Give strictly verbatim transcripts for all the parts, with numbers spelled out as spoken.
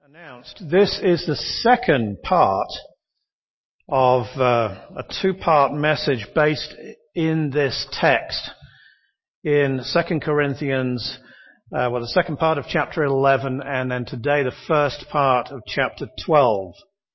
announced, this is the second part of uh, a two-part message based in this text in Second Corinthians, uh, well, the second part of chapter eleven, and then today the first part of chapter twelve.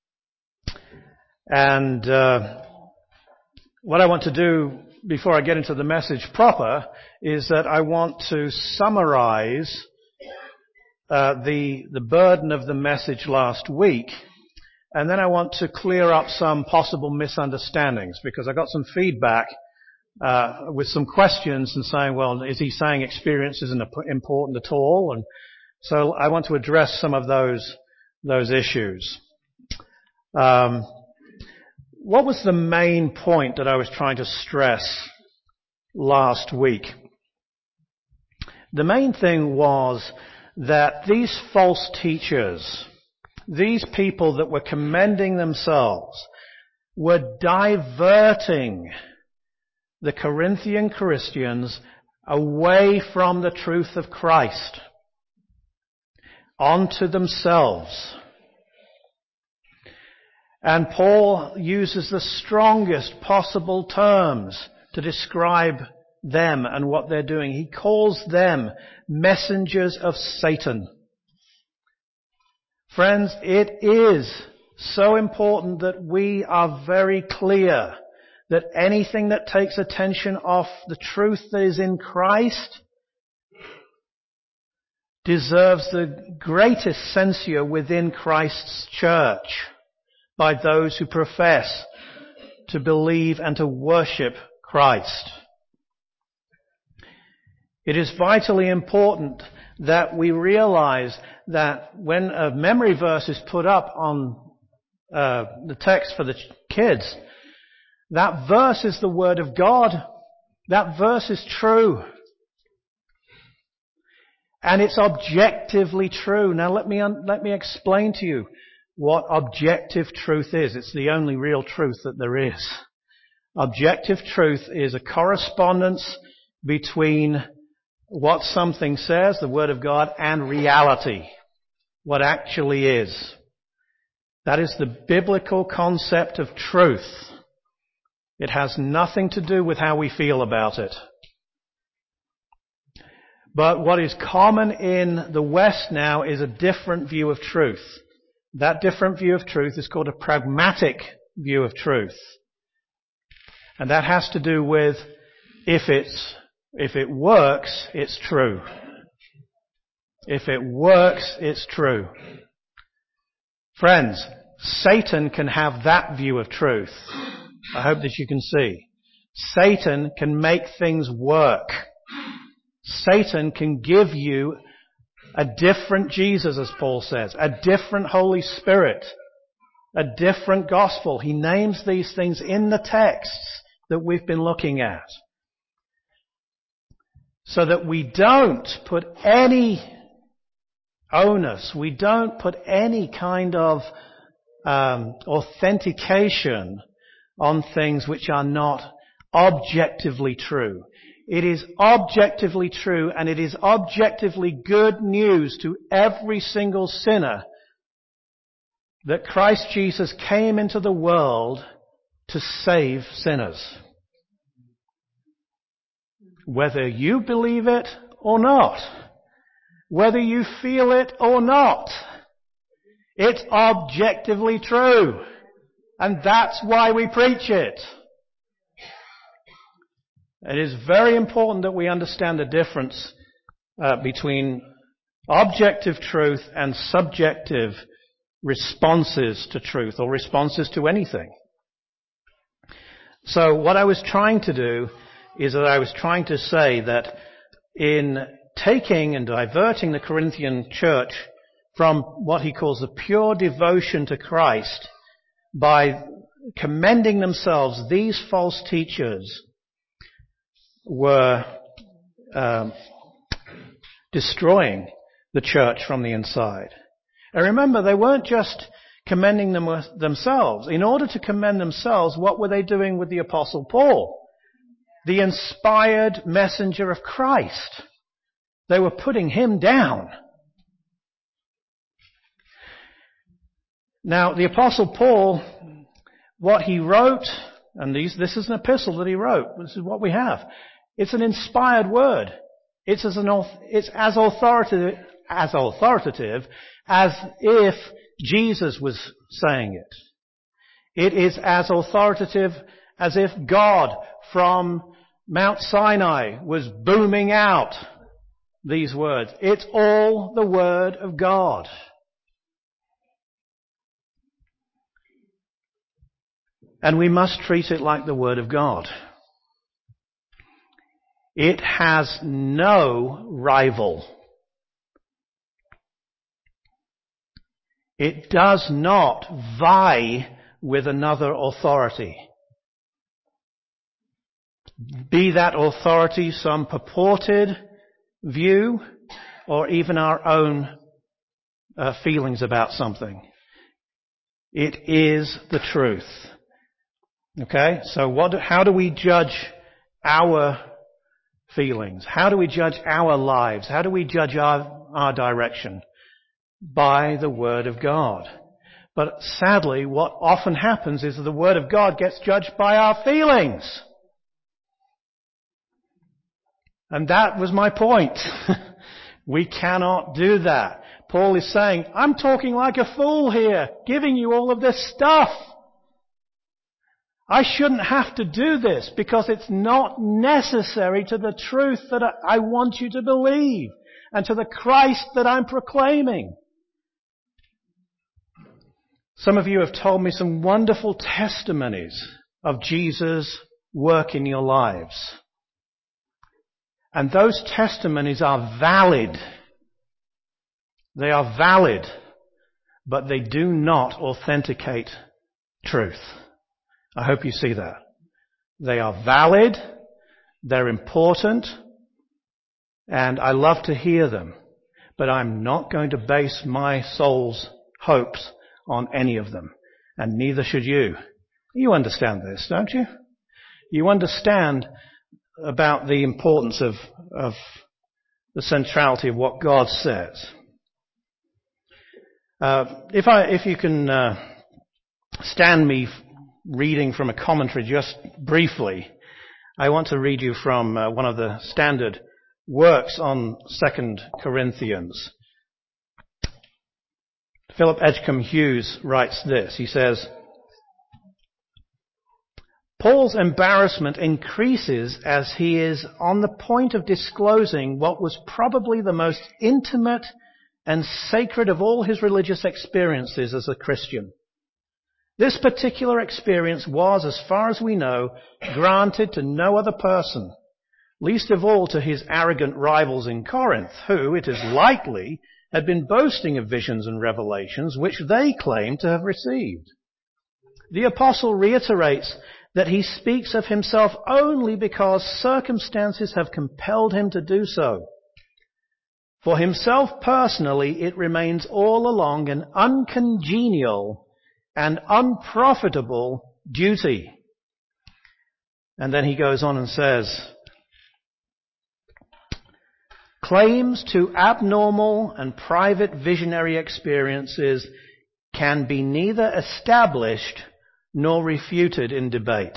And uh, what I want to do before I get into the message proper is that I want to summarize uh, the the burden of the message last week, and then I want to clear up some possible misunderstandings, because I got some feedback uh, with some questions and saying, well, is he saying experience isn't important at all? And so I want to address some of those those issues. Um, what was the main point that I was trying to stress last week? The main thing was that these false teachers, these people that were commending themselves, were diverting the Corinthian Christians away from the truth of Christ onto themselves. And Paul uses the strongest possible terms to describe them and what they're doing. He calls them messengers of Satan. Friends, it is so important that we are very clear that anything that takes attention off the truth that is in Christ deserves the greatest censure within Christ's church by those who profess to believe and to worship Christ. It is vitally important that we realize that when a memory verse is put up on uh, the text for the kids, that verse is the Word of God. That verse is true. And it's objectively true. Now let me un- let me explain to you what objective truth is. It's the only real truth that there is. Objective truth is a correspondence between what something says, the Word of God, and reality, what actually is. That is the biblical concept of truth. It has nothing to do with how we feel about it. But what is common in the West now is a different view of truth. That different view of truth is called a pragmatic view of truth. And that has to do with if it's If it works, it's true. If it works, it's true. Friends, Satan can have that view of truth. I hope that you can see. Satan can make things work. Satan can give you a different Jesus, as Paul says, a different Holy Spirit, a different gospel. He names these things in the texts that we've been looking at, so that we don't put any onus, we don't put any kind of um, authentication on things which are not objectively true. It is objectively true, and it is objectively good news to every single sinner that Christ Jesus came into the world to save sinners. Whether you believe it or not, whether you feel it or not, it's objectively true. And that's why we preach it. It is very important that we understand the difference uh, between objective truth and subjective responses to truth, or responses to anything. So what I was trying to do is that I was trying to say that in taking and diverting the Corinthian church from what he calls the pure devotion to Christ by commending themselves, these false teachers were um, destroying the church from the inside. And remember, they weren't just commending them themselves. In order to commend themselves, what were they doing with the Apostle Paul? The inspired messenger of Christ. They were putting him down. Now, the Apostle Paul, what he wrote, and these, this is an epistle that he wrote. This is what we have. It's an inspired word. It's as, an, it's as authoritative, as authoritative as if Jesus was saying it. It is as authoritative as if God from Mount Sinai was booming out these words. It's all the Word of God. And we must treat it like the Word of God. It has no rival. It does not vie with another authority. Be that authority some purported view or even our own uh, feelings about something. It is the truth. Okay? So what, how do we judge our feelings? How do we judge our lives? How do we judge our, our direction? By the Word of God. But sadly, what often happens is that the Word of God gets judged by our feelings. And that was my point. We cannot do that. Paul is saying, I'm talking like a fool here, giving you all of this stuff. I shouldn't have to do this because it's not necessary to the truth that I want you to believe and to the Christ that I'm proclaiming. Some of you have told me some wonderful testimonies of Jesus' work in your lives. And those testimonies are valid. They are valid, but they do not authenticate truth. I hope you see that. They are valid, they're important, and I love to hear them, but I'm not going to base my soul's hopes on any of them, and neither should you. You understand this, don't you? You understand about the importance of, of the centrality of what God says. Uh, if I, if you can uh, stand me reading from a commentary just briefly, I want to read you from uh, one of the standard works on Second Corinthians. Philip Edgecombe Hughes writes this. He says, Paul's embarrassment increases as he is on the point of disclosing what was probably the most intimate and sacred of all his religious experiences as a Christian. This particular experience was, as far as we know, granted to no other person, least of all to his arrogant rivals in Corinth, who, it is likely, had been boasting of visions and revelations which they claimed to have received. The apostle reiterates that he speaks of himself only because circumstances have compelled him to do so. For himself personally, it remains all along an uncongenial and unprofitable duty. And then he goes on and says, claims to abnormal and private visionary experiences can be neither established nor refuted in debate.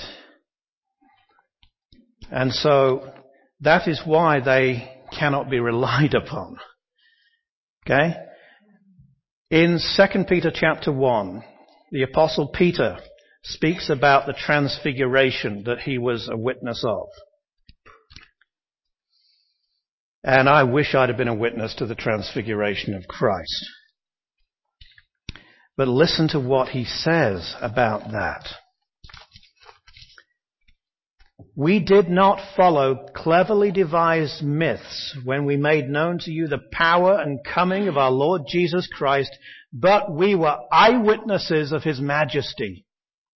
And so that is why they cannot be relied upon. Okay? In Second Peter chapter one, the Apostle Peter speaks about the transfiguration that he was a witness of. And I wish I'd have been a witness to the transfiguration of Christ. But listen to what he says about that. We did not follow cleverly devised myths when we made known to you the power and coming of our Lord Jesus Christ, but we were eyewitnesses of his majesty.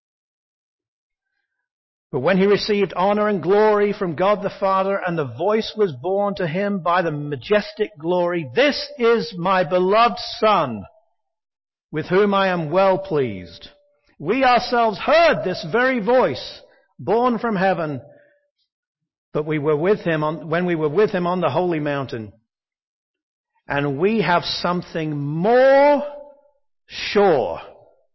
But when he received honor and glory from God the Father, and the voice was borne to him by the majestic glory, "This is my beloved Son, with whom I am well pleased." We ourselves heard this very voice, born from heaven, but we were with him on, when we were with him on the holy mountain. And we have something more sure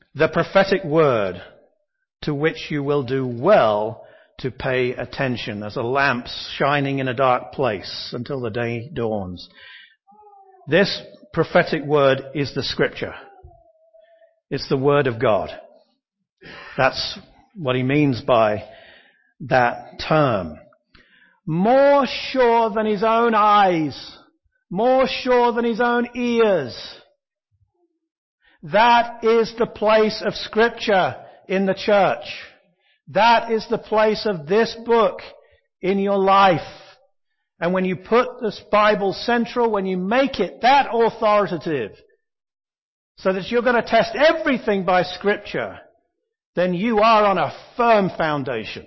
the prophetic word to which you will do well to pay attention as a lamp shining in a dark place until the day dawns. This prophetic word is the Scripture. It's the Word of God. That's what he means by that term. More sure than his own eyes, more sure than his own ears. That is the place of Scripture in the church. That is the place of this book in your life. And when you put this Bible central, when you make it that authoritative, so that you're going to test everything by Scripture, then you are on a firm foundation.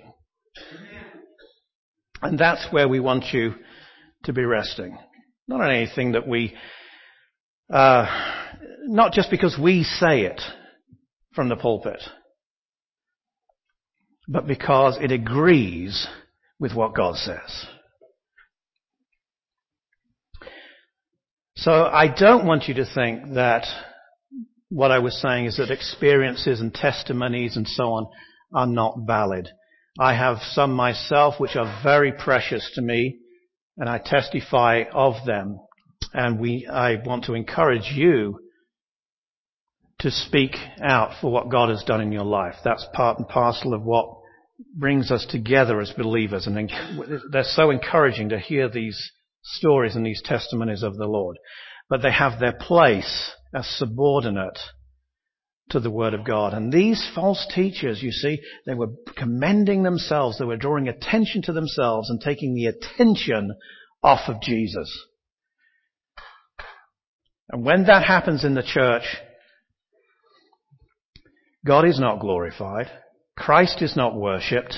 And that's where we want you to be resting. Not on anything that we, uh, not just because we say it from the pulpit, but because it agrees with what God says. So I don't want you to think that what I was saying is that experiences and testimonies and so on are not valid. I have some myself which are very precious to me, and I testify of them. And we, I want to encourage you to speak out for what God has done in your life. That's part and parcel of what brings us together as believers. And they're so encouraging to hear these stories and these testimonies of the Lord. But they have their place as subordinate to the Word of God. And these false teachers, you see, they were commending themselves. They were drawing attention to themselves and taking the attention off of Jesus. And when that happens in the church, God is not glorified. Christ is not worshipped.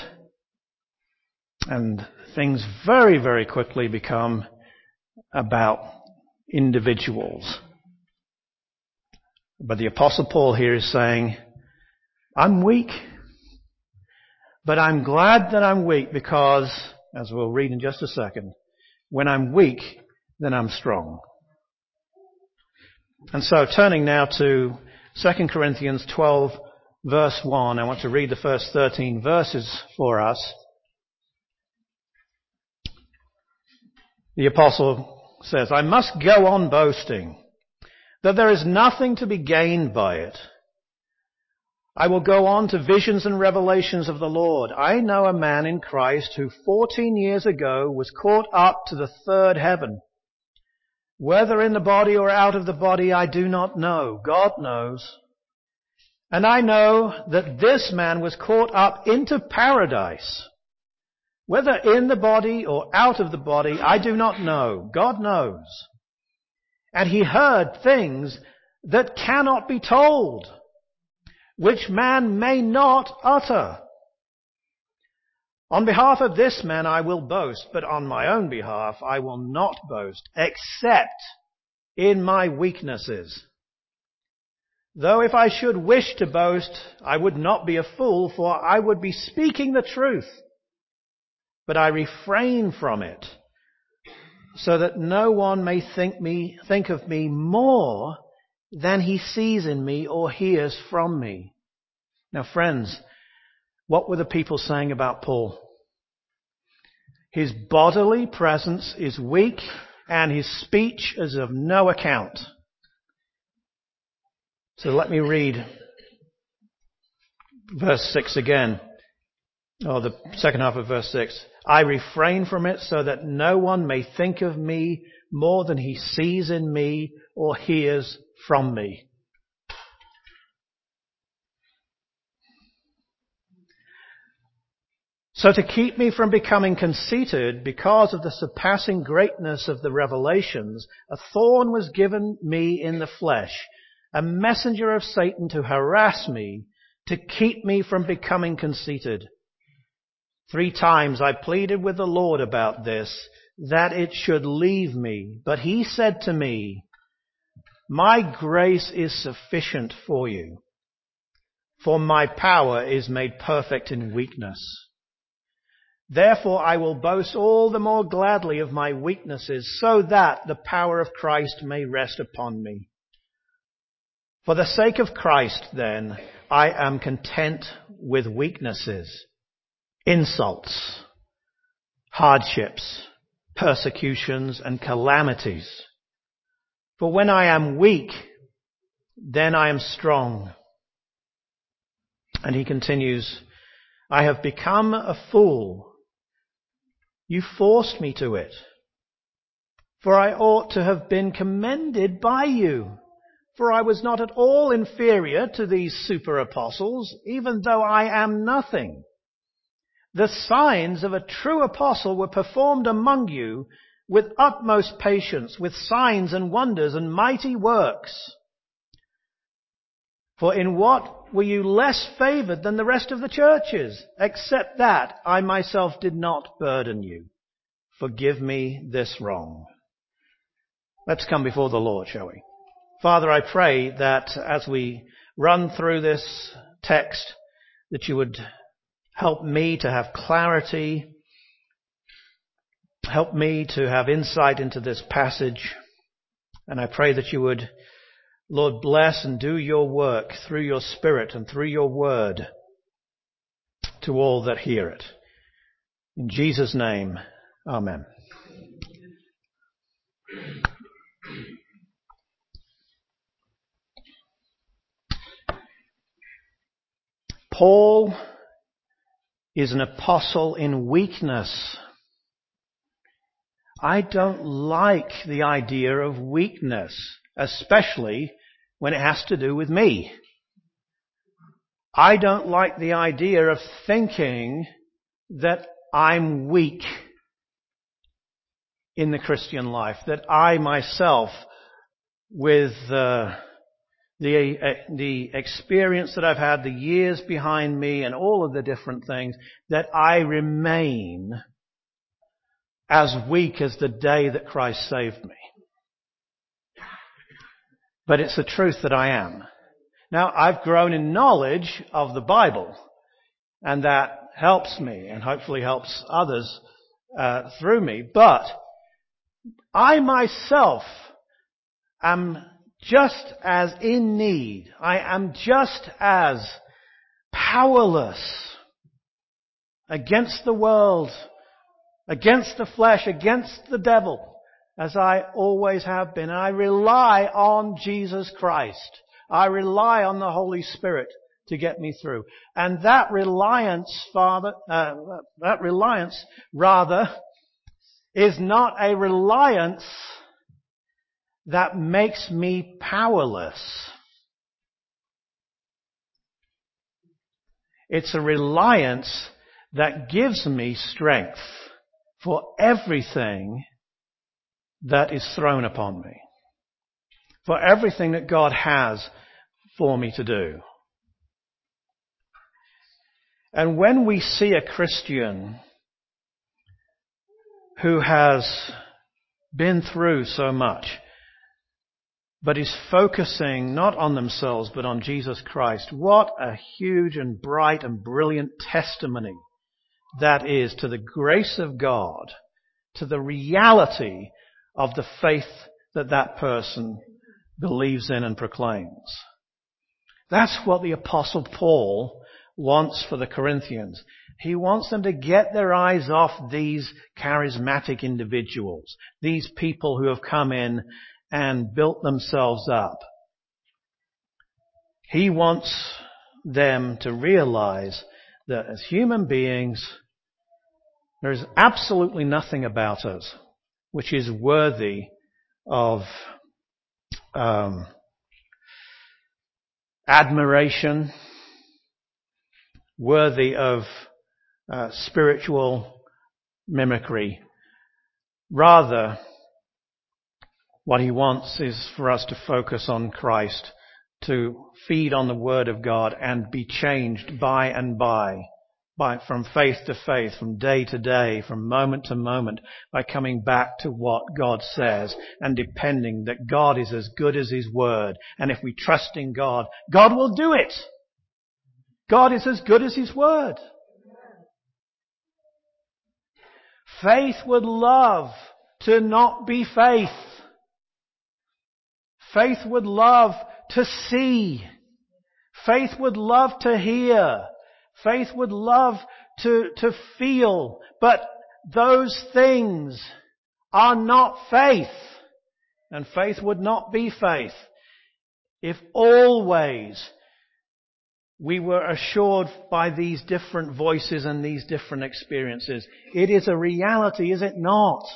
And things very, very quickly become about individuals. But the Apostle Paul here is saying, I'm weak, but I'm glad that I'm weak because, as we'll read in just a second, when I'm weak, then I'm strong. And so turning now to Second Corinthians twelve, verse one, I want to read the first thirteen verses for us. The Apostle says, I must go on boasting, that there is nothing to be gained by it. I will go on to visions and revelations of the Lord. I know a man in Christ who fourteen years ago was caught up to the third heaven. Whether in the body or out of the body, I do not know. God knows. And I know that this man was caught up into paradise. Whether in the body or out of the body, I do not know. God knows. And he heard things that cannot be told, which man may not utter. On behalf of this man I will boast, but on my own behalf I will not boast, except in my weaknesses. Though if I should wish to boast, I would not be a fool, for I would be speaking the truth. But I refrain from it, so that no one may think me, think of me more than he sees in me or hears from me. Now, friends, what were the people saying about Paul? His bodily presence is weak and his speech is of no account. So let me read verse six again, or the second half of verse six. I refrain from it so that no one may think of me more than he sees in me or hears from me. So to keep me from becoming conceited because of the surpassing greatness of the revelations, a thorn was given me in the flesh, a messenger of Satan to harass me, to keep me from becoming conceited. Three times I pleaded with the Lord about this, that it should leave me. But he said to me, my grace is sufficient for you, for my power is made perfect in weakness. Therefore I will boast all the more gladly of my weaknesses, so that the power of Christ may rest upon me. For the sake of Christ, then, I am content with weaknesses, insults, hardships, persecutions, and calamities. For when I am weak, then I am strong. And he continues, I have become a fool. You forced me to it. For I ought to have been commended by you. For I was not at all inferior to these super apostles, even though I am nothing. The signs of a true apostle were performed among you with utmost patience, with signs and wonders and mighty works. For in what were you less favored than the rest of the churches, except that I myself did not burden you? Forgive me this wrong. Let's come before the Lord, shall we? Father, I pray that as we run through this text, that you would help me to have clarity, help me to have insight into this passage, and I pray that you would, Lord, bless and do your work through your Spirit and through your word to all that hear it. In Jesus' name, amen. Paul is an apostle in weakness. I don't like the idea of weakness, especially when it has to do with me. I don't like the idea of thinking that I'm weak in the Christian life, that I myself, with uh, the uh, the experience that I've had, the years behind me and all of the different things, that I remain as weak as the day that Christ saved me. But it's the truth that I am. Now, I've grown in knowledge of the Bible, and that helps me and hopefully helps others uh, through me. But I myself am just as in need. I am just as powerless against the world, against the flesh, against the devil, as I always have been. And I rely on Jesus Christ. I rely on the Holy Spirit to get me through. And that reliance, Father, uh, that reliance, rather, is not a reliance that makes me powerless. It's a reliance that gives me strength for everything that is thrown upon me, for everything that God has for me to do. And when we see a Christian who has been through so much, but is focusing not on themselves but on Jesus Christ, what a huge and bright and brilliant testimony that is to the grace of God, to the reality of the faith that that person believes in and proclaims. That's what the Apostle Paul wants for the Corinthians. He wants them to get their eyes off these charismatic individuals, these people who have come in and built themselves up. He wants them to realize that as human beings, there is absolutely nothing about us which is worthy of um, admiration, worthy of uh, spiritual mimicry. Rather, what he wants is for us to focus on Christ, to feed on the Word of God and be changed by and by, by from faith to faith, from day to day, from moment to moment, by coming back to what God says and depending that God is as good as His Word. And if we trust in God, God will do it. God is as good as His Word. Faith would love to not be faith. Faith would love to see. Faith would love to hear. Faith would love to, to feel. But those things are not faith. And faith would not be faith if always we were assured by these different voices and these different experiences. It is a reality, is it not?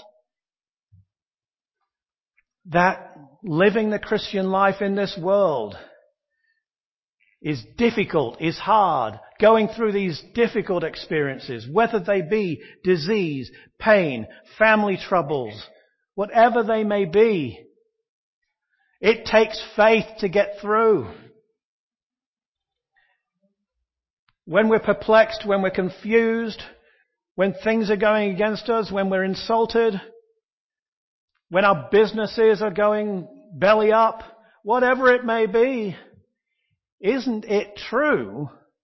That living the Christian life in this world is difficult, is hard. Going through these difficult experiences, whether they be disease, pain, family troubles, whatever they may be, it takes faith to get through. When we're perplexed, when we're confused, when things are going against us, when we're insulted, when our businesses are going belly up, whatever it may be, isn't it true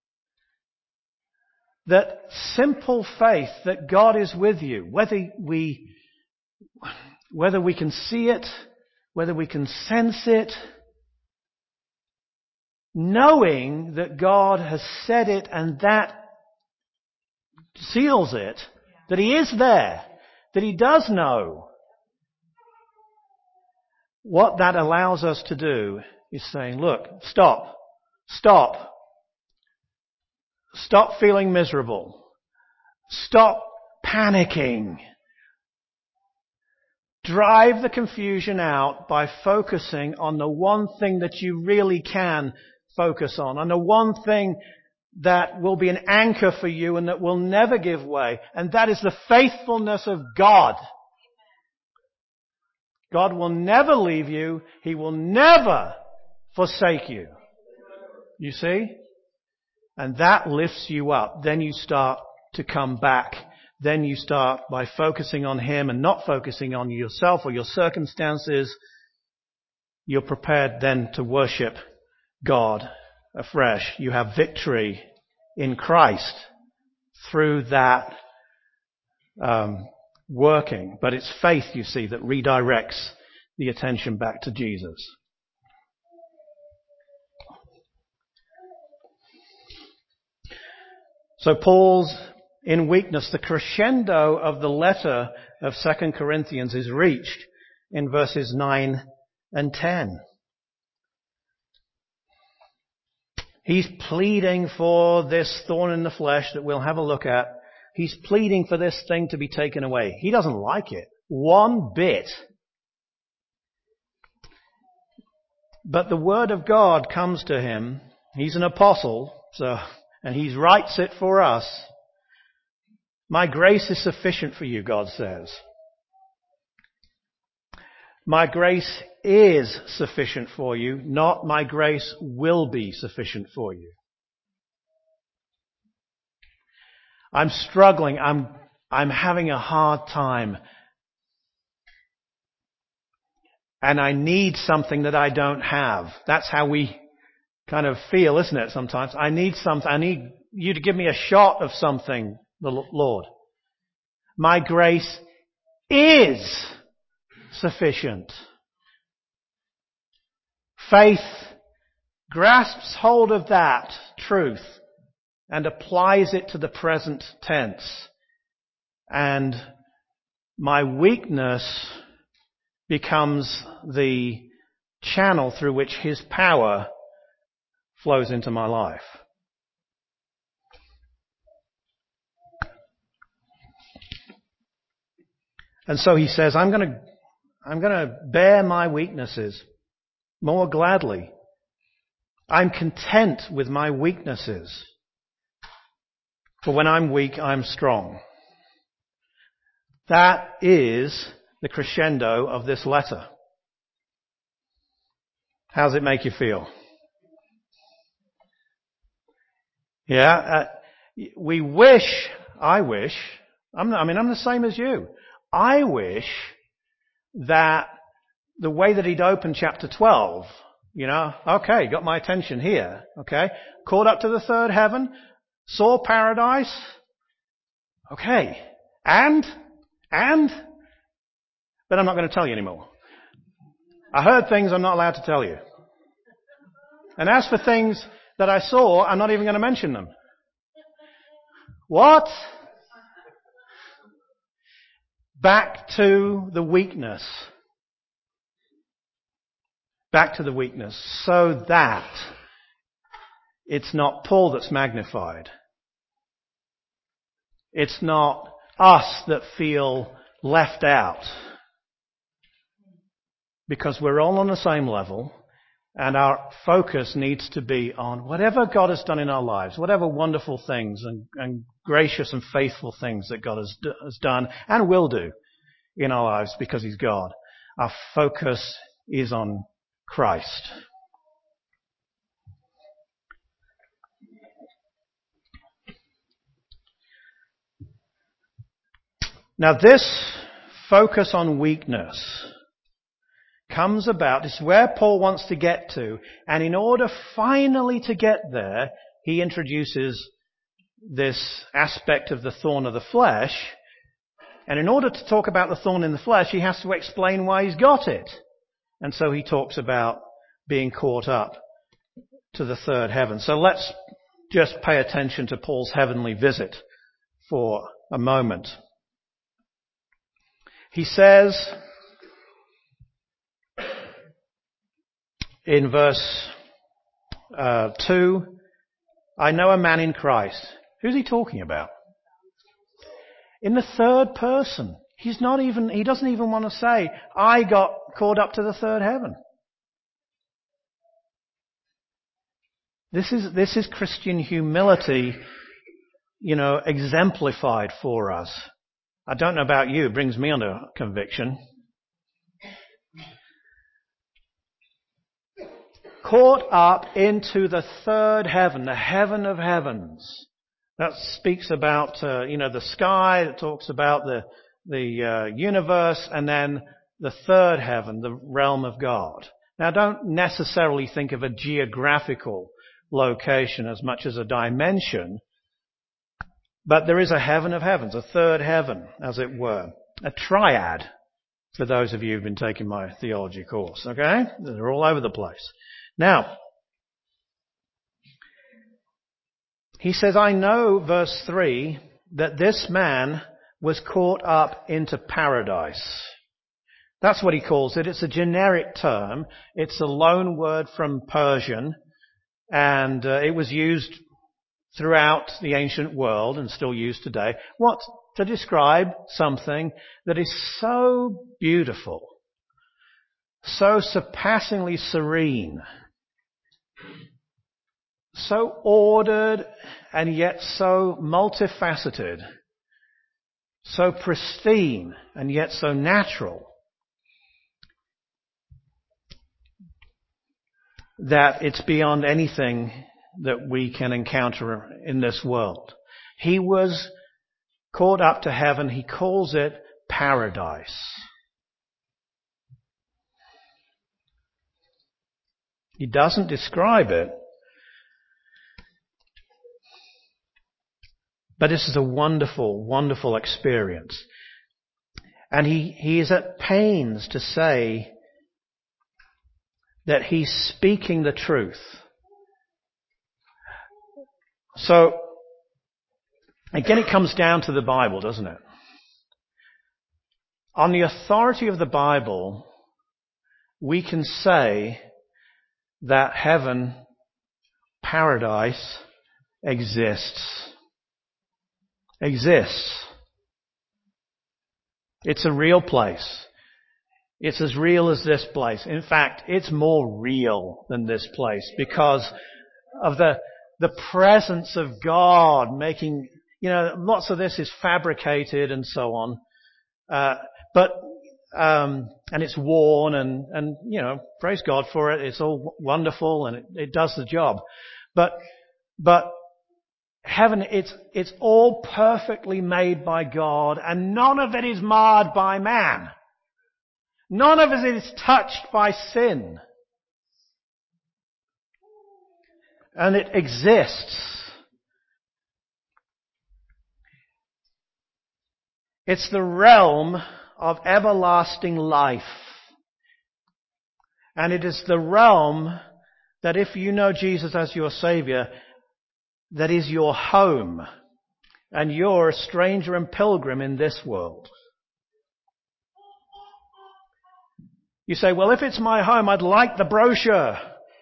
that simple faith that God is with you, whether we, whether we can see it, whether we can sense it, knowing that God has said it and that seals it, that He is there, that He does know. What that allows us to do is saying, look, stop, stop, stop feeling miserable, stop panicking. Drive the confusion out by focusing on the one thing that you really can focus on, on the one thing that will be an anchor for you and that will never give way, and that is the faithfulness of God. God will never leave you. He will never forsake you. You see? And that lifts you up. Then you start to come back. Then you start by focusing on Him and not focusing on yourself or your circumstances. You're prepared then to worship God afresh. You have victory in Christ through that um, working. But it's faith, you see, that redirects the attention back to Jesus. So Paul's in weakness, the crescendo of the letter of Second Corinthians is reached in verses nine and ten. He's pleading for this thorn in the flesh that we'll have a look at. He's pleading for this thing to be taken away. He doesn't like it one bit. But the word of God comes to him. He's an apostle, so, and he writes it for us. My grace is sufficient for you, God says. My grace is sufficient for you, not my grace will be sufficient for you. I'm struggling. I'm, I'm having a hard time. And I need something that I don't have. That's how we kind of feel, isn't it, sometimes? I need something. I need you to give me a shot of something, the Lord. My grace is sufficient. Faith grasps hold of that truth and applies it to the present tense. And my weakness becomes the channel through which His power flows into my life. And so he says, I'm going to, I'm going to bear my weaknesses more gladly. I'm content with my weaknesses. For when I'm weak, I'm strong. That is the crescendo of this letter. How does it make you feel? Yeah, uh, we wish, I wish, I'm not, I mean, I'm the same as you. I wish that the way that he'd opened chapter twelve, you know, okay, got my attention here, okay, caught up to the third heaven, saw paradise, okay, and, and, but I'm not going to tell you anymore. I heard things I'm not allowed to tell you. And as for things that I saw, I'm not even going to mention them. What? Back to the weakness. Back to the weakness. So that it's not Paul that's magnified. It's not us that feel left out. Because we're all on the same level, and our focus needs to be on whatever God has done in our lives, whatever wonderful things and, and gracious and faithful things that God has, has done and will do in our lives because He's God. Our focus is on Christ. Now this focus on weakness comes about, this is where Paul wants to get to, and in order finally to get there, he introduces this aspect of the thorn of the flesh, and in order to talk about the thorn in the flesh, he has to explain why he's got it. And so he talks about being caught up to the third heaven. So let's just pay attention to Paul's heavenly visit for a moment. He says in verse uh, two, I know a man in Christ. Who's he talking about? In the third person. He's not even, he doesn't even want to say, I got caught up to the third heaven. This is, this is Christian humility, you know, exemplified for us. I don't know about you, it brings me under conviction. Caught up into the third heaven, the heaven of heavens. That speaks about, uh, you know, the sky, that talks about the, the uh, universe, and then the third heaven, the realm of God. Now don't necessarily think of a geographical location as much as a dimension, but there is a heaven of heavens, a third heaven, as it were. A triad, for those of you who've been taking my theology course, okay? They're all over the place. Now, he says, I know, verse three, that this man was caught up into paradise. That's what he calls it. It's a generic term. It's a loan word from Persian, and uh, it was used throughout the ancient world and still used today. What? To describe something that is so beautiful, so surpassingly serene, so ordered and yet so multifaceted, so pristine and yet so natural, that it's beyond anything that we can encounter in this world. He was caught up to heaven. He calls it paradise. He doesn't describe it, but this is a wonderful, wonderful experience. And he, he is at pains to say that he's speaking the truth. So, again, it comes down to the Bible, doesn't it? On the authority of the Bible, we can say that heaven, paradise, exists. Exists. It's a real place. It's as real as this place. In fact, it's more real than this place because of the the presence of God making, you know, lots of this is fabricated and so on. Uh, but, um, and it's worn and, and, you know, praise God for it. It's all wonderful and it, it does the job. But, but heaven, it's, it's all perfectly made by God and none of it is marred by man. None of it is touched by sin. And it exists. It's the realm of everlasting life. And it is the realm that if you know Jesus as your Saviour, that is your home, and you're a stranger and pilgrim in this world. You say, well, if it's my home, I'd like the brochure.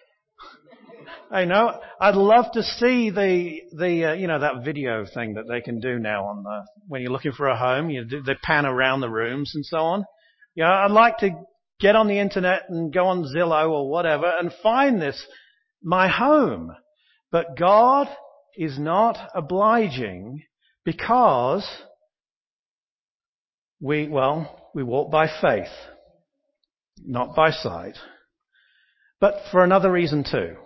I know, I'd love to see the, the, uh, you know, that video thing that they can do now on the, when you're looking for a home, you do, they pan around the rooms and so on. Yeah, I'd like to get on the internet and go on Zillow or whatever and find this, my home. But God is not obliging because we, well, we walk by faith, not by sight, but for another reason too.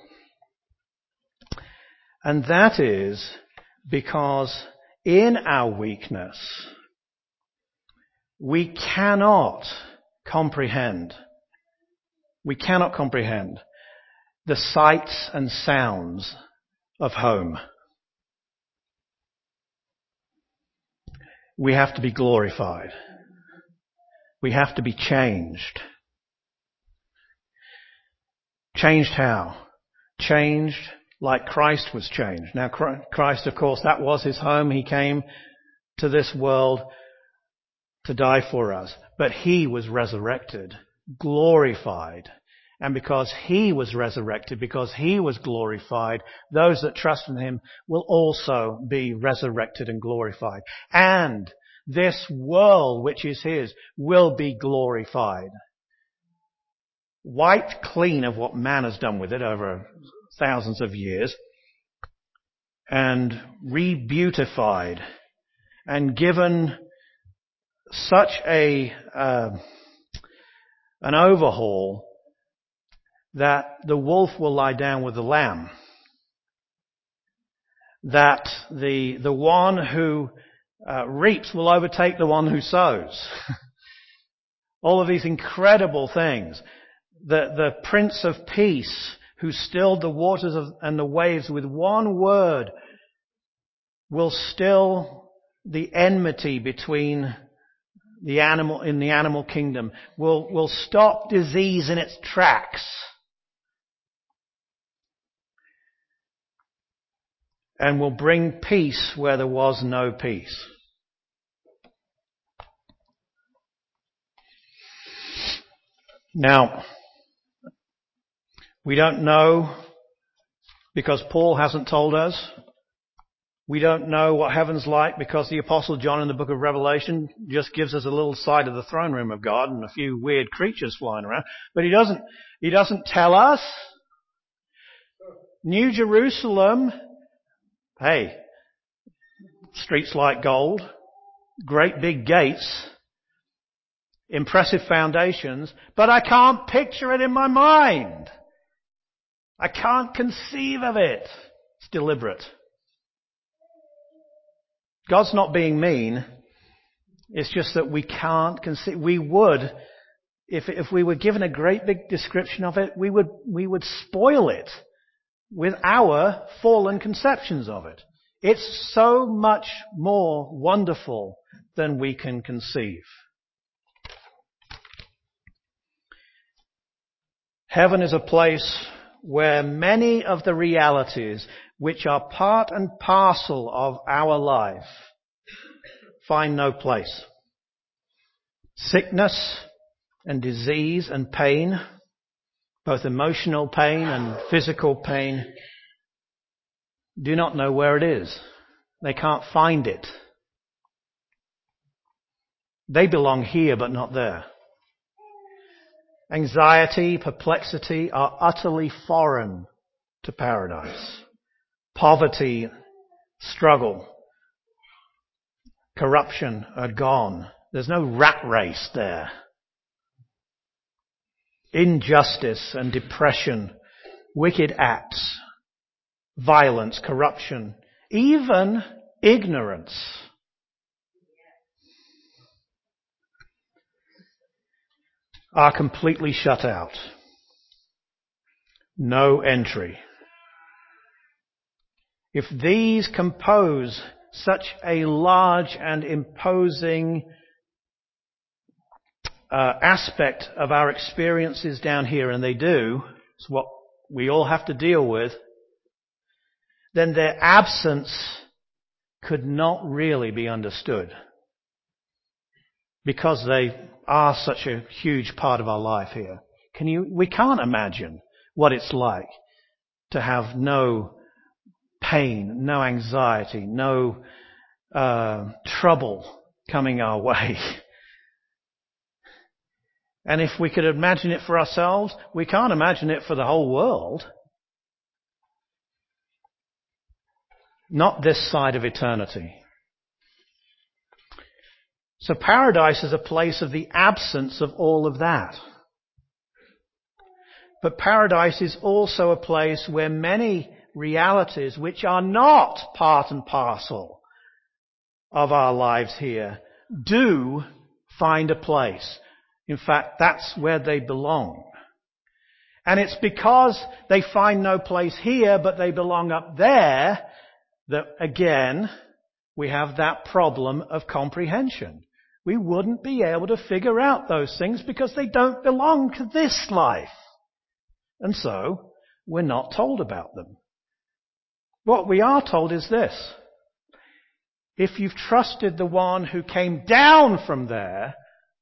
And that is because in our weakness, we cannot comprehend, we cannot comprehend the sights and sounds of home. We have to be glorified. We have to be changed. Changed how? Changed like Christ was changed. Now Christ, of course, that was his home. He came to this world to die for us. But he was resurrected, glorified. And because he was resurrected, because he was glorified, those that trust in him will also be resurrected and glorified. And this world, which is his, will be glorified. Wiped clean of what man has done with it over thousands of years, and re-beautified and given such a uh, an overhaul that the wolf will lie down with the lamb, that the the one who uh, reaps will overtake the one who sows. All of these incredible things. The the Prince of Peace, who stilled the waters of, and the waves with one word, will still the enmity between the animal in the animal kingdom, will will stop disease in its tracks. And will bring peace where there was no peace. Now, we don't know, because Paul hasn't told us. We don't know what heaven's like because the Apostle John in the book of Revelation just gives us a little side of the throne room of God and a few weird creatures flying around. But he doesn't, he doesn't tell us. New Jerusalem, hey, streets like gold, great big gates, impressive foundations, but I can't picture it in my mind. I can't conceive of it. It's deliberate. God's not being mean. It's just that we can't conceive. We would, if if we were given a great big description of it, we would we would spoil it with our fallen conceptions of it. It's so much more wonderful than we can conceive. Heaven is a place where many of the realities which are part and parcel of our life find no place. Sickness and disease and pain, both emotional pain and physical pain, do not know where it is. They can't find it. They belong here but not there. Anxiety, perplexity are utterly foreign to paradise. Poverty, struggle, corruption are gone. There's no rat race there. Injustice and depression, wicked acts, violence, corruption, even ignorance. Are completely shut out. No entry. If these compose such a large and imposing uh, aspect of our experiences down here, and they do, it's what we all have to deal with, then their absence could not really be understood, because they are such a huge part of our life here. Can you? We can't imagine what it's like to have no pain, no anxiety, no uh, trouble coming our way. And if we could imagine it for ourselves, we can't imagine it for the whole world. Not this side of eternity. So paradise is a place of the absence of all of that. But paradise is also a place where many realities which are not part and parcel of our lives here do find a place. In fact, that's where they belong. And it's because they find no place here, but they belong up there, that again, we have that problem of comprehension. We wouldn't be able to figure out those things because they don't belong to this life. And so, we're not told about them. What we are told is this: if you've trusted the one who came down from there,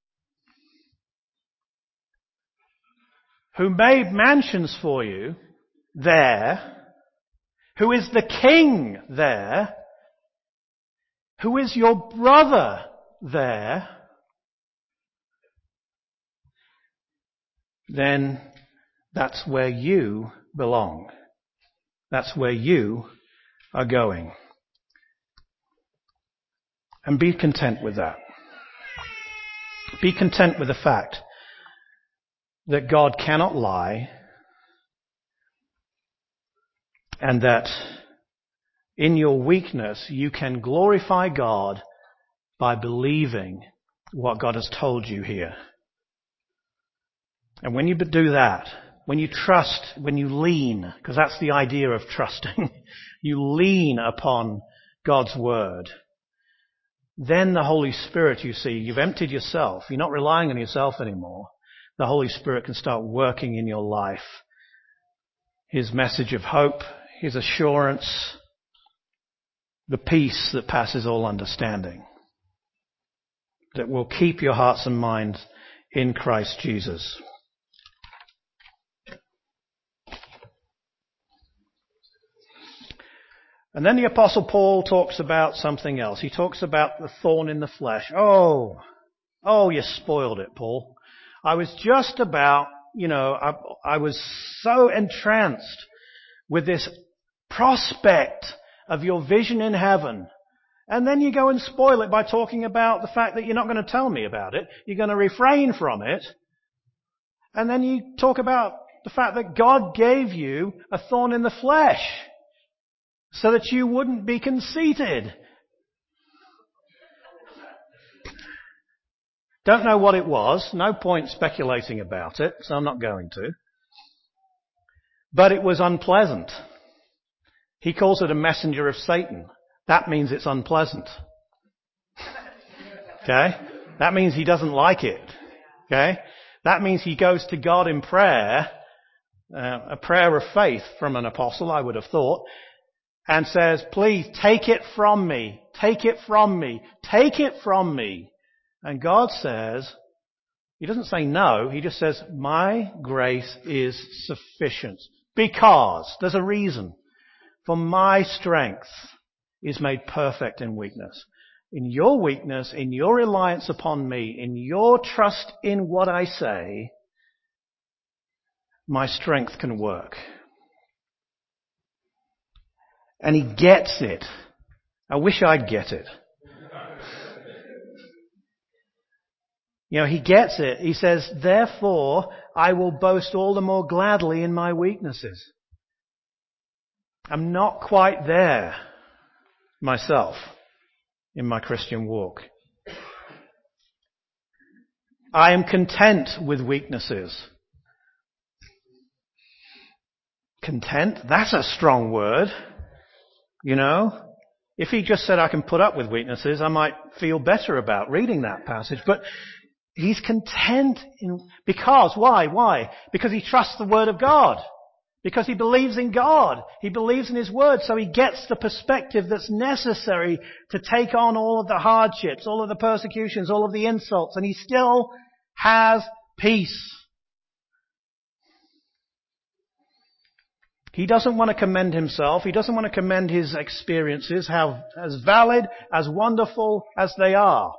who made mansions for you there, who is the king there, who is your brother there, then that's where you belong. That's where you are going. And be content with that. Be content with the fact that God cannot lie, and that in your weakness you can glorify God by believing what God has told you here. And when you do that, when you trust, when you lean, because that's the idea of trusting, you lean upon God's word, then the Holy Spirit, you see, you've emptied yourself. You're not relying on yourself anymore. The Holy Spirit can start working in your life. His message of hope, His assurance, the peace that passes all understanding, that will keep your hearts and minds in Christ Jesus. And then the Apostle Paul talks about something else. He talks about the thorn in the flesh. Oh, oh, you spoiled it, Paul. I was just about, you know, I, I was so entranced with this prospect of your vision in heaven. And then you go and spoil it by talking about the fact that you're not going to tell me about it. You're going to refrain from it. And then you talk about the fact that God gave you a thorn in the flesh so that you wouldn't be conceited. Don't know what it was. No point speculating about it, so I'm not going to. But it was unpleasant. He calls it a messenger of Satan. That means it's unpleasant. Okay? That means he doesn't like it. Okay? That means he goes to God in prayer, uh, a prayer of faith from an apostle, I would have thought, and says, please take it from me. Take it from me. Take it from me. And God says, He doesn't say no, He just says, my grace is sufficient. Because, there's a reason. For my strength is made perfect in weakness. In your weakness, in your reliance upon me, in your trust in what I say, my strength can work. And He gets it. I wish I'd get it. You know, He gets it. He says, therefore, I will boast all the more gladly in my weaknesses. I'm not quite there myself in my Christian walk. I am content with weaknesses. Content? That's a strong word. You know? If he just said I can put up with weaknesses, I might feel better about reading that passage. But he's content in, because, why? Why? Because he trusts the Word of God. Because he believes in God. He believes in His Word. So he gets the perspective that's necessary to take on all of the hardships, all of the persecutions, all of the insults. And he still has peace. He doesn't want to commend himself. He doesn't want to commend his experiences, how as valid, as wonderful as they are.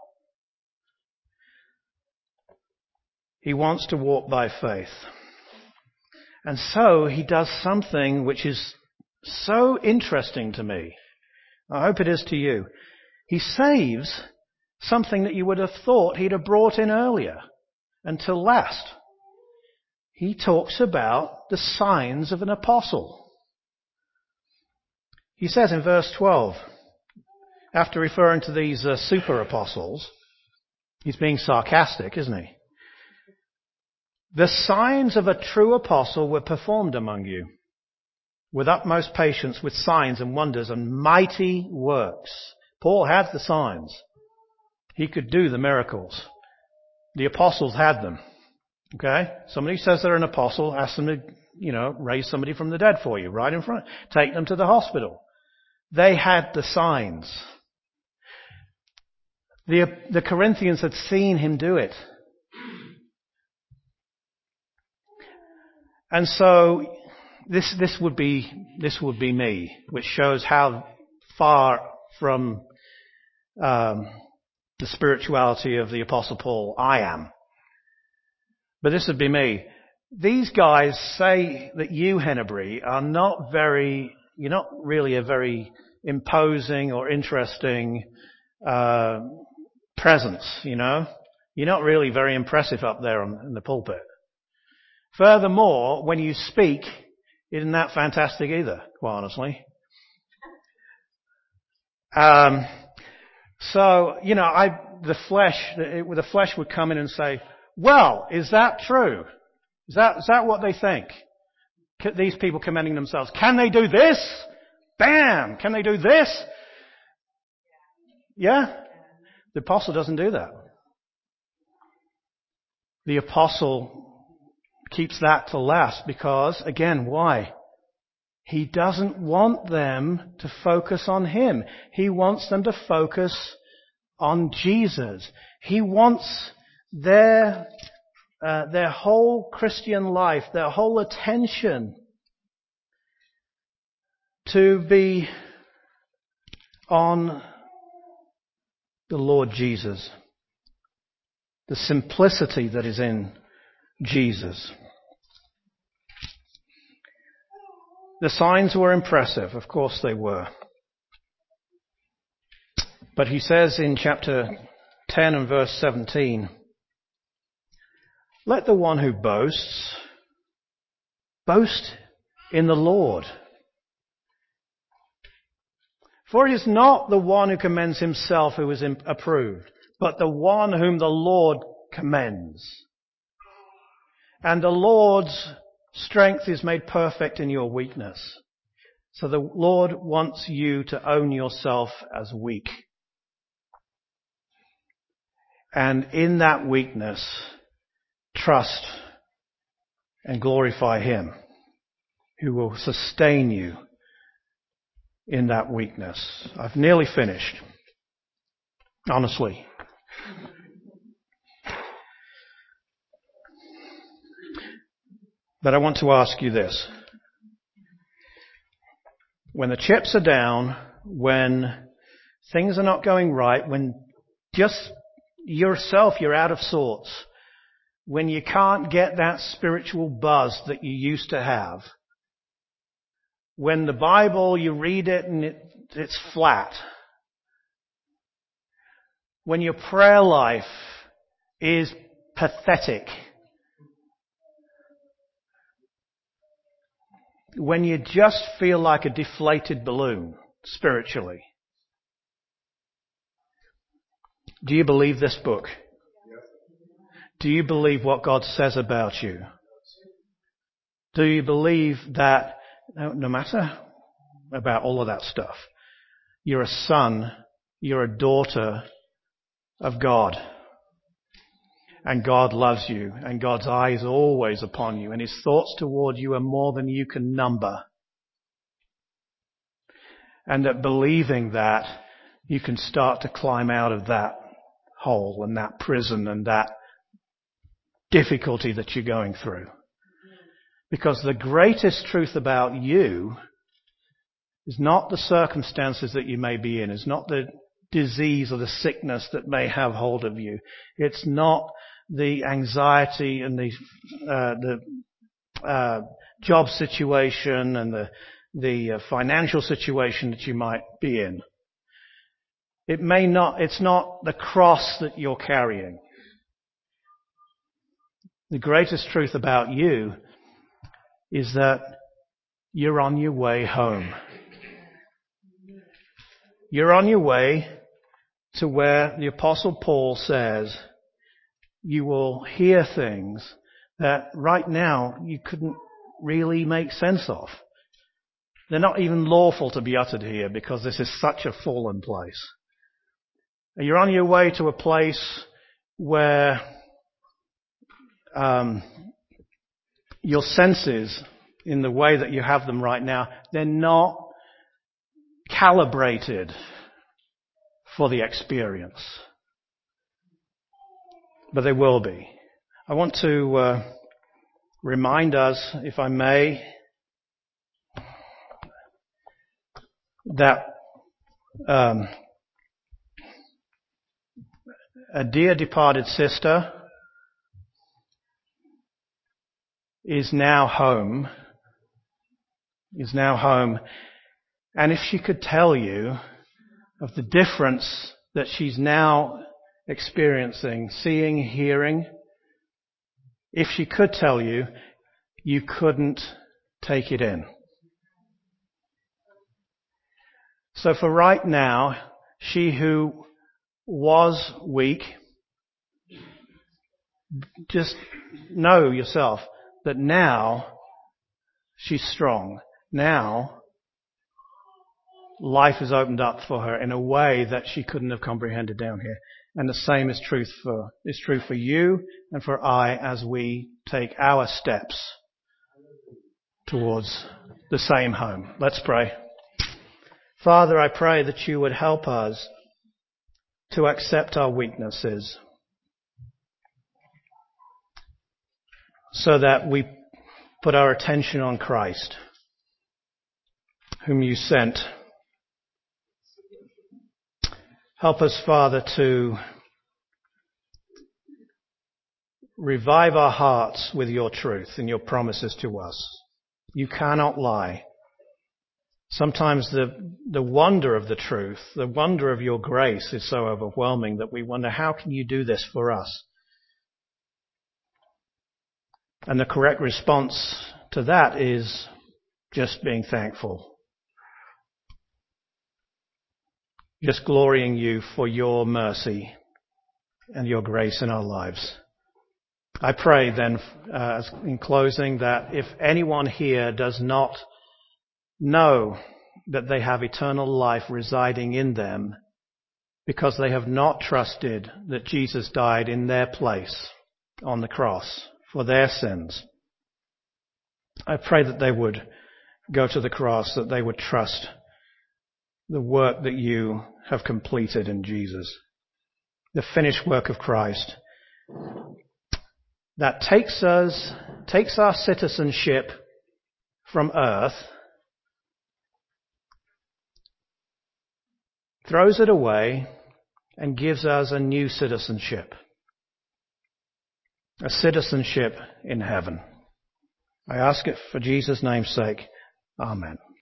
He wants to walk by faith. And so he does something which is so interesting to me. I hope it is to you. He saves something that you would have thought he'd have brought in earlier until last. He talks about the signs of an apostle. He says in verse twelve, after referring to these uh, super apostles, he's being sarcastic, isn't he? The signs of a true apostle were performed among you with utmost patience, with signs and wonders and mighty works. Paul had the signs. He could do the miracles. The apostles had them. Okay? Somebody says they're an apostle, ask them to, you know, raise somebody from the dead for you, right in front. Take them to the hospital. They had the signs. The, the Corinthians had seen him do it. And so this this would be this would be me, which shows how far from um, the spirituality of the Apostle Paul I am. But this would be me. These guys say that you, Hennebury, are not very. You're not really a very imposing or interesting uh, presence. You know, you're not really very impressive up there on, in the pulpit. Furthermore, when you speak, isn't that fantastic either, quite honestly. Um, so, you know, I, the flesh, the, the flesh would come in and say, well, is that true? Is that, is that what they think? These people commending themselves. Can they do this? Bam! Can they do this? Yeah? The apostle doesn't do that. The apostle keeps that to last because, again, why? He doesn't want them to focus on him. He wants them to focus on Jesus. He wants their, uh, their whole Christian life, their whole attention to be on the Lord Jesus. The simplicity that is in Jesus. The signs were impressive. Of course they were. But he says in chapter ten and verse seventeen, let the one who boasts, boast in the Lord. For it is not the one who commends himself who is approved, but the one whom the Lord commends. And the Lord's strength is made perfect in your weakness. So the Lord wants you to own yourself as weak. And in that weakness, trust and glorify Him, who will sustain you in that weakness. I've nearly finished. Honestly. But I want to ask you this. When the chips are down, when things are not going right, when just yourself you're out of sorts, when you can't get that spiritual buzz that you used to have, when the Bible, you read it and it, it's flat, when your prayer life is pathetic, when you just feel like a deflated balloon spiritually, do you believe this book? Do you believe what God says about you? Do you believe that no matter about all of that stuff, you're a son, you're a daughter of God? And God loves you, and God's eye is always upon you, and his thoughts toward you are more than you can number. And that believing that, you can start to climb out of that hole and that prison and that difficulty that you're going through. Because the greatest truth about you is not the circumstances that you may be in. It's not the disease or the sickness that may have hold of you. It's not the anxiety and the uh, the uh, job situation and the the uh, financial situation that you might be in. It may not. It's not the cross that you're carrying. The greatest truth about you is that you're on your way home. You're on your way to where the Apostle Paul says you will hear things that right now you couldn't really make sense of. They're not even lawful to be uttered here because this is such a fallen place. You're on your way to a place where um, your senses, in the way that you have them right now, they're not calibrated for the experience. But they will be. I want to uh, remind us, if I may, that um, a dear departed sister is now home, is now home, and if she could tell you of the difference that she's now experiencing, seeing, hearing, if she could tell you, you couldn't take it in. So for right now, she who was weak, just know yourself that now she's strong. Now life is opened up for her in a way that she couldn't have comprehended down here. And the same is truth for, is true for you and for I as we take our steps towards the same home. Let's pray. Father, I pray that you would help us to accept our weaknesses so that we put our attention on Christ, whom you sent. Help us, Father, to revive our hearts with your truth and your promises to us. You cannot lie. Sometimes the, the wonder of the truth, the wonder of your grace is so overwhelming that we wonder, how can you do this for us? And the correct response to that is just being thankful. Just glorying you for your mercy and your grace in our lives. I pray then, uh, in closing, that if anyone here does not know that they have eternal life residing in them because they have not trusted that Jesus died in their place on the cross for their sins, I pray that they would go to the cross, that they would trust the work that you have completed in Jesus, the finished work of Christ that takes us, takes our citizenship from earth, throws it away, and gives us a new citizenship, a citizenship in heaven. I ask it for Jesus' name's sake. Amen.